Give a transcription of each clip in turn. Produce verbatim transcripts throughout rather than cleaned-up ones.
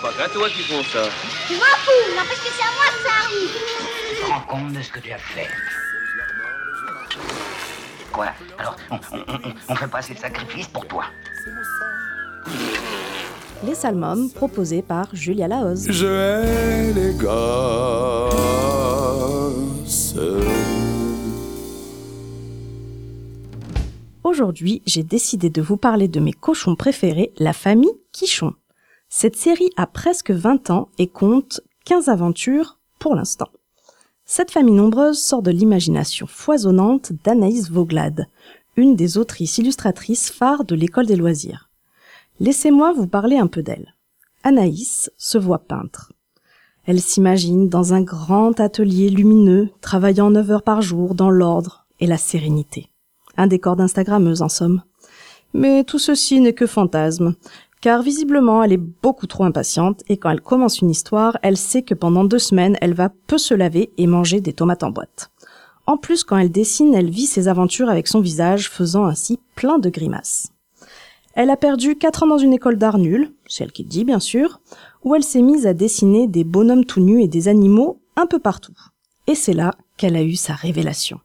pas qu'à toi qui font ça. Je m'en fous, n'empêche que c'est à moi que ça arrive. Tu te rends compte de ce que tu as fait? Quoi? Alors, on, on, on, on fait pas assez de sacrifices pour toi? Les Salmômes, proposés par Julia Lahoz. Je hais les gosses. Aujourd'hui, j'ai décidé de vous parler de mes cochons préférés, la famille Quichon. Cette série a presque vingt ans et compte quinze aventures pour l'instant. Cette famille nombreuse sort de l'imagination foisonnante d'Anaïs Vauglade, une des autrices illustratrices phares de l'école des loisirs. Laissez-moi vous parler un peu d'elle. Anaïs se voit peintre. Elle s'imagine dans un grand atelier lumineux, travaillant neuf heures par jour dans l'ordre et la sérénité. Un décor d'instagrammeuse en somme. Mais tout ceci n'est que fantasme, car visiblement elle est beaucoup trop impatiente et quand elle commence une histoire, elle sait que pendant deux semaines, elle va peu se laver et manger des tomates en boîte. En plus, quand elle dessine, elle vit ses aventures avec son visage, faisant ainsi plein de grimaces. Elle a perdu quatre ans dans une école d'art nul, c'est elle qui le dit bien sûr, où elle s'est mise à dessiner des bonhommes tout nus et des animaux un peu partout. Et c'est là qu'elle a eu sa révélation.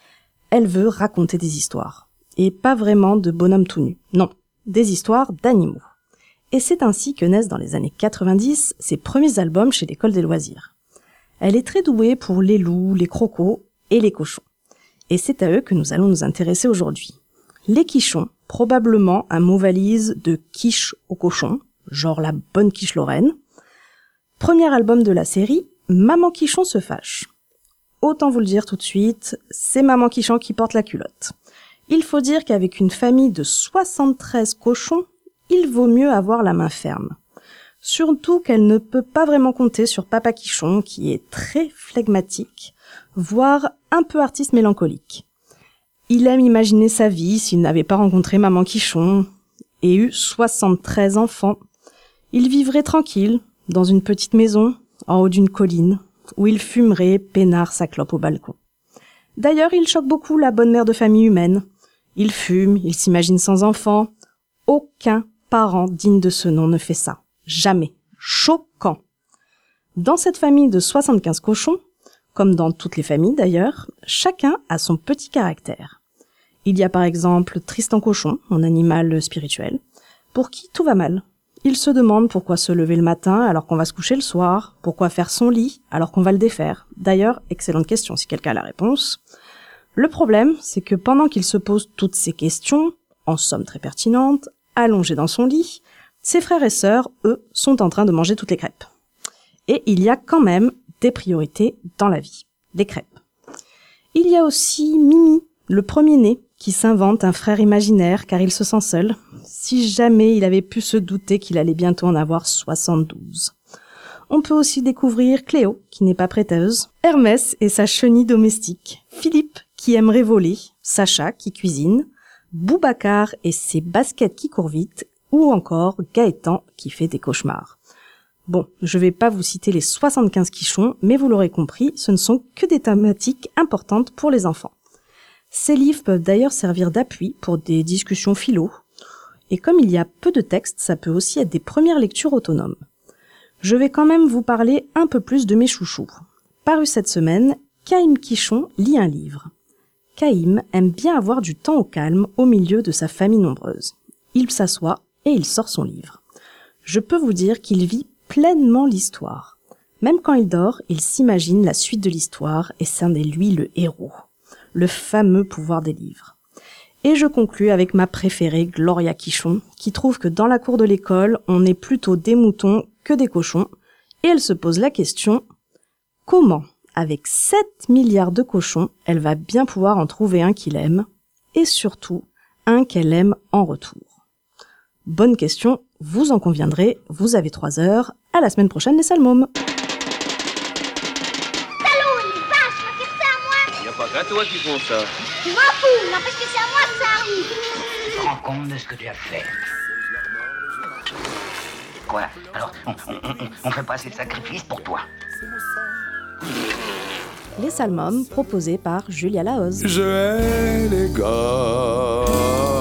Elle veut raconter des histoires. Et pas vraiment de bonhommes tout nus. Non, des histoires d'animaux. Et c'est ainsi que naissent dans les années quatre-vingt-dix ses premiers albums chez l'école des loisirs. Elle est très douée pour les loups, les crocos et les cochons. Et c'est à eux que nous allons nous intéresser aujourd'hui. Les quichons, probablement un mot valise de quiche au cochon, genre la bonne quiche lorraine. Premier album de la série, Maman Quichon se fâche. Autant vous le dire tout de suite, c'est Maman Quichon qui porte la culotte. Il faut dire qu'avec une famille de soixante-treize cochons, il vaut mieux avoir la main ferme. Surtout qu'elle ne peut pas vraiment compter sur Papa Quichon, qui est très flegmatique, voire un peu artiste mélancolique. Il aime imaginer sa vie s'il n'avait pas rencontré Maman Quichon et eu soixante-treize enfants. Il vivrait tranquille, dans une petite maison, en haut d'une colline, où il fumerait peinard sa clope au balcon. D'ailleurs, il choque beaucoup la bonne mère de famille humaine. Il fume, il s'imagine sans enfants. Aucun parent digne de ce nom ne fait ça. Jamais. Choquant. Dans cette famille de soixante-quinze cochons, comme dans toutes les familles d'ailleurs, chacun a son petit caractère. Il y a par exemple Tristan Cochon, mon animal spirituel, pour qui tout va mal. Il se demande pourquoi se lever le matin alors qu'on va se coucher le soir, pourquoi faire son lit alors qu'on va le défaire. D'ailleurs, excellente question si quelqu'un a la réponse. Le problème, c'est que pendant qu'il se pose toutes ces questions, en somme très pertinentes, allongé dans son lit, ses frères et sœurs, eux, sont en train de manger toutes les crêpes. Et il y a quand même des priorités dans la vie, les crêpes. Il y a aussi Mimi, le premier-né, qui s'invente un frère imaginaire car il se sent seul, si jamais il avait pu se douter qu'il allait bientôt en avoir soixante-douze. On peut aussi découvrir Cléo, qui n'est pas prêteuse, Hermès et sa chenille domestique, Philippe, qui aimerait voler, Sacha, qui cuisine, Boubacar et ses baskets qui courent vite, ou encore Gaëtan, qui fait des cauchemars. Bon, je vais pas vous citer les soixante-quinze quichons, mais vous l'aurez compris, ce ne sont que des thématiques importantes pour les enfants. Ces livres peuvent d'ailleurs servir d'appui pour des discussions philo, et comme il y a peu de textes, ça peut aussi être des premières lectures autonomes. Je vais quand même vous parler un peu plus de mes chouchous. Paru cette semaine, Caïm Quichon lit un livre. Caïm aime bien avoir du temps au calme au milieu de sa famille nombreuse. Il s'assoit et il sort son livre. Je peux vous dire qu'il vit pleinement l'histoire. Même quand il dort, il s'imagine la suite de l'histoire et c'en est lui le héros. Le fameux pouvoir des livres. Et je conclus avec ma préférée, Gloria Quichon, qui trouve que dans la cour de l'école, on est plutôt des moutons que des cochons, et elle se pose la question, comment, avec sept milliards de cochons, elle va bien pouvoir en trouver un qu'il aime, et surtout, un qu'elle aime en retour? Bonne question, vous en conviendrez, vous avez trois heures, à la semaine prochaine les Salmômes. Pas qu'à toi qui font ça. Je m'en fous, n'empêche que c'est à moi que ça arrive. Tu te rends compte de ce que tu as fait? Quoi? Alors, on, on, on, on fait pas assez de sacrifices pour toi? Les Salmômes, proposés par Julia Lahoz. Je hais les gosses.